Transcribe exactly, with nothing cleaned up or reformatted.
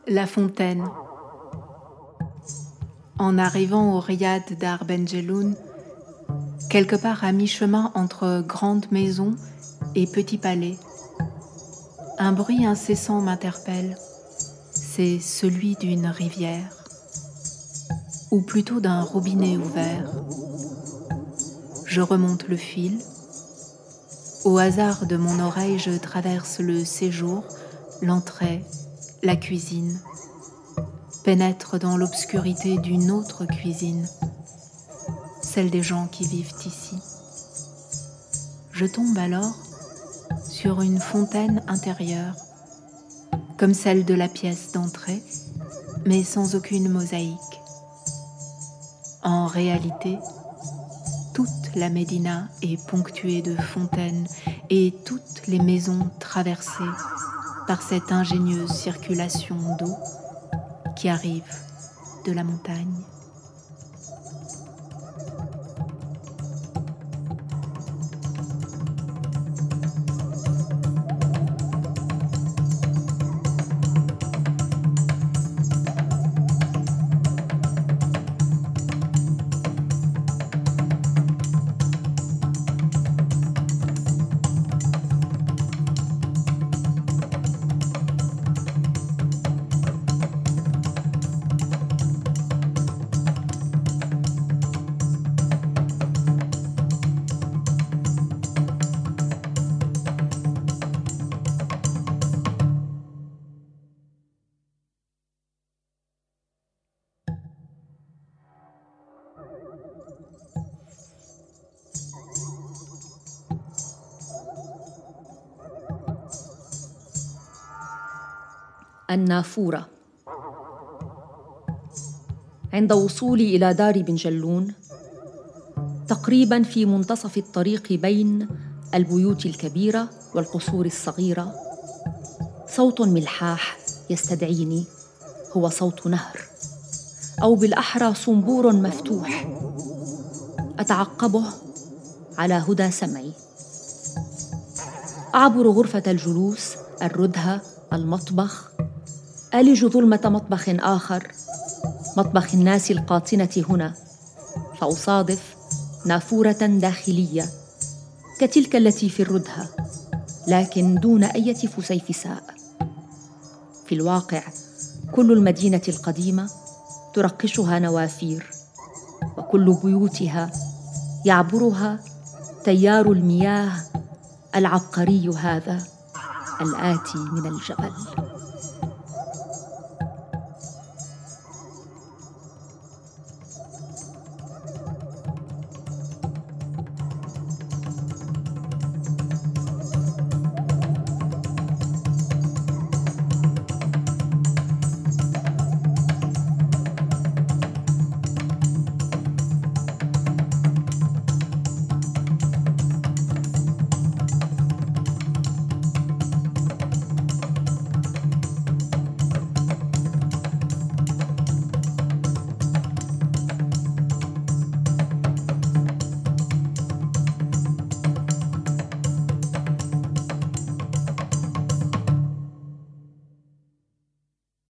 La fontaine. En arrivant au riad Dar Benjelloun, quelque part à mi-chemin entre grande maison et petit palais, un bruit incessant m'interpelle. C'est celui d'une rivière, ou plutôt d'un robinet ouvert. Je remonte le fil. Au hasard de mon oreille, je traverse le séjour, l'entrée, la cuisine, pénètre dans l'obscurité d'une autre cuisine, celle des gens qui vivent ici. Je tombe alors sur une fontaine intérieure, comme celle de la pièce d'entrée, mais sans aucune mosaïque. En réalité, toute la Médina est ponctuée de fontaines et toutes les maisons traversées par cette ingénieuse circulation d'eau qui arrive de la montagne. النافورة. عند وصولي إلى دار بنجلون، تقريباً في منتصف الطريق بين البيوت الكبيرة والقصور الصغيرة، صوت ملحاح يستدعيني. هو صوت نهر، أو بالأحرى صنبور مفتوح. أتعقبه على هدى سمعي. أعبر غرفة الجلوس، الردهة، المطبخ، ألج ظلمة مطبخ آخر، مطبخ الناس القاطنة هنا، فأصادف نافورة داخلية كتلك التي في الردهة، لكن دون أي فسيفساء. في الواقع كل المدينة القديمة ترقشها نوافير، وكل بيوتها يعبرها تيار المياه العبقري هذا الآتي من الجبل.